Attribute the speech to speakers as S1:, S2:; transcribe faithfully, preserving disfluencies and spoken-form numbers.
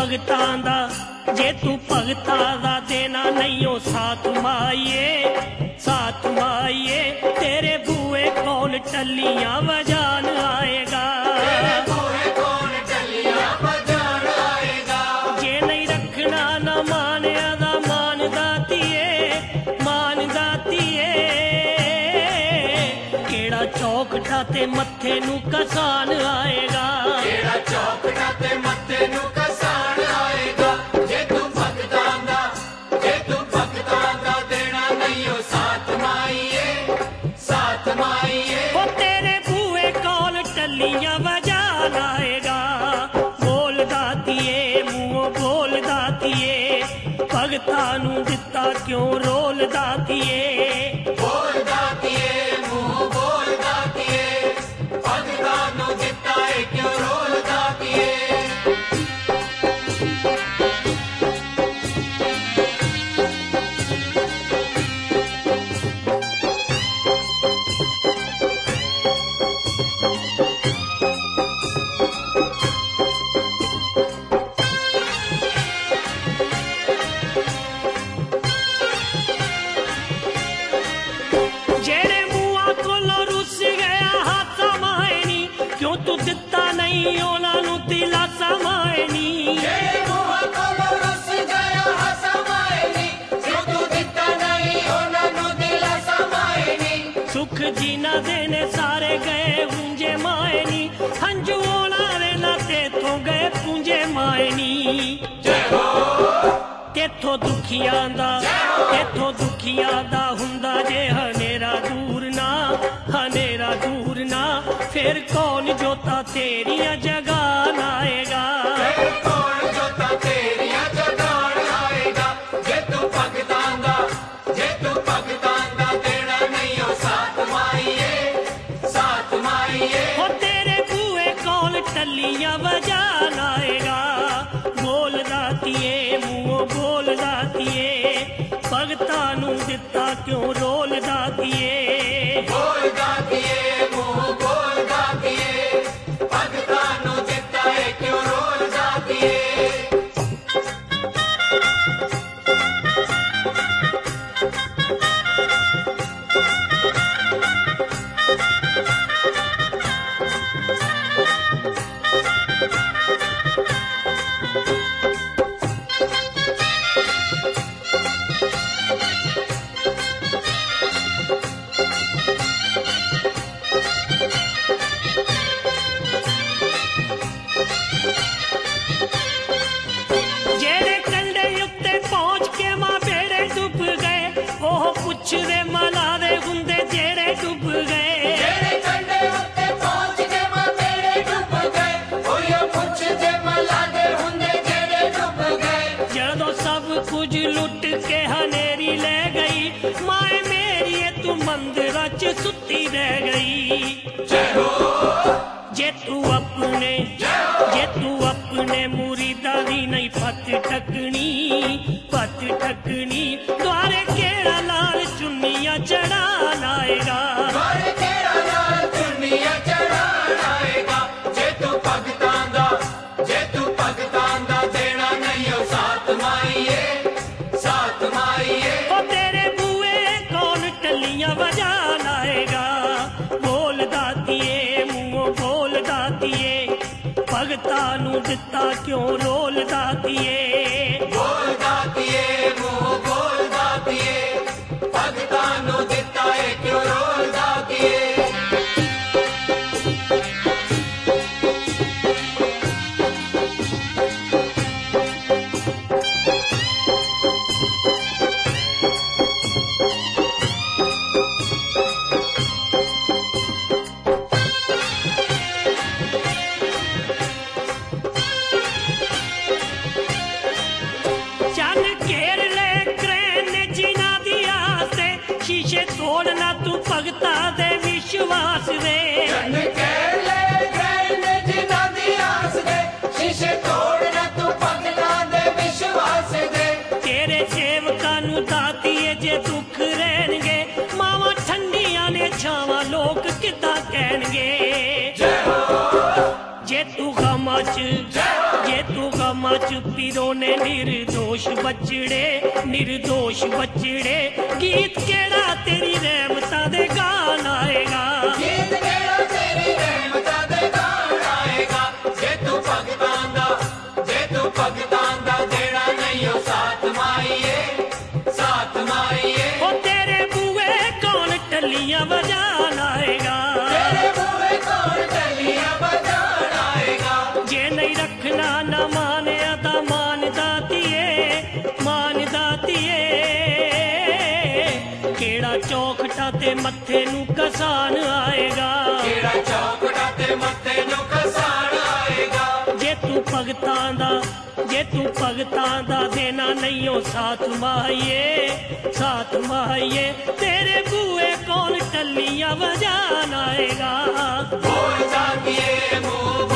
S1: भगतां दा, जे तू भगतां दा देना नहीं हो साथ माइये, साथ माइये तेरे बूए कौन टल्लियां बजान आएगा, बूए कौन टल्लियां बजान आएगा। जे नहीं रखना ना मानिया दा मान दातिए, मान दातिए केड़ा चौकटा ते मत्थे नू कसान आएगा, केड़ा चौकटा ते मत्थे नू कसान आएगा। जे तू भगतां दा, जे तू भगतां दा देना नहीं हो साथ माइये, साथ माइये ओ तेरे बूए कौन टल्लियां बजा लाएगा। बोल दातिए मुँह बोल दातिए, भगतां नू दिता क्यों रोल दातिए, बोल दातिए मुँह बोल दातिए, भगतां नू दिता है क्यों रोल दातिए। जेड़े मुआ कोलो रुस गया हाथ मायनी, क्यों तू दिता नहीं ओना नू दिलासा मायनी, जेड़े मुआ कोलो रुस गया हाथ मायनी, क्यों तू दिता नहीं ओना नू दिलासा मायनी। सुख जीना देने सारे गए पूंजे मायनी, हंजू ओना रे ना तेथों गए पूंजे मायनी। जय हो तेथों दुखियां दा, तेथों दुखियां दा हुंदा जे हनेरा दूर ना, हनेरा दूर ना फिर कौन जोता तेरियां जगान आएगा, फिर कौन जोता तेरियां जगान आएगा। जे तू भगतां दा, जे तू भगतां दा देना नहीं हो साथ माइये, साथ माइये ओ तेरे बूए कौन टल्लियां बजा लाएगा। बोल दातिए मुँह बोल दातिए, भगतां नू दिता क्यों रोल दातिए, बोल दातिए मुँह बोल दातिए, भगतां नू दिता है क्यों रोल दातिए। जेड़े कंडे उत्ते पहुंच के मां बेड़े डुब गए, ओह पुछदे मलावे हुंदे जेड़े डुब गए, जेड़े कंडे उत्ते पहुंच के मां बेड़े डुब गए, ओह पुछदे मलावे हुंदे जेड़े डुब गए। जदों सब कुछ लुट के हनेरी ले गई, माए मेरी तू मंदिरा च सुती रह गई। जय हो जे तू अपने, जे तू अपने मुरीदा दी नहीं पत टकनी, पत टकनी द्वारे केड़ा लाल चुन्नियां चढ़ान आएगा, द्वारे केड़ा लाल चुन्नियां चढ़ान आएगा। जे तू भगतां दा, जे तू भगतां दा देना नहीं हो साथ माइये, साथ माइये ओ तेरे बूए कौन टल्लियां बजा लाएगा। बोल दातिए मुँह बोल दातिए, भगतां नू दिता क्यों रोल दातिए, बोल दातिए मुँह बोल दातिए, भगतां नू दिता है क्यों रोल दातिए। चन घेर ले क्रैन ने जिना दिया से, शीशे तोड़ना तू भगता दे विश्वास दे, चन घेर ले क्रैन ने जिना दिया से, शीशे तोड़ना तू भगता दे विश्वास दे। तेरे सेवकां नू दातिए जे दुख रहणगे, मावां ठंडियां ने छावां लोक किदां कहणगे। जय हो जे तू गमां च जे तू गमा चुप्पी रोने निर्दोष बचड़े निर्दोष बचड़े गीत केड़ा तेरी रहमतां दे गान आएगा
S2: गीत केड़ा तेरी रहमतां दे गान आएगा जे तू भगतां दा जे तू भगतां दा देना नहीं हो साथ माईए साथ माईए
S1: ओ तेरे बूए कौन टलियां बजान आएगा
S2: तेरे बूए कौन टलियां बजान आएगा
S1: जे नहीं रखना ना माने दा मान दातिए मान दातिए केड़ा चौखटा ते मत्थे नू कसान आएगा
S2: केड़ा चौखटा ते मत्थे नू कसान आएगा
S1: जे तू भगतां दा जे तू भगतां दा देना नहीं हो साथ माहिए साथ माहिए तेरे बूए कौन टलियां बजान आएगा
S2: बोल जागिए मुंह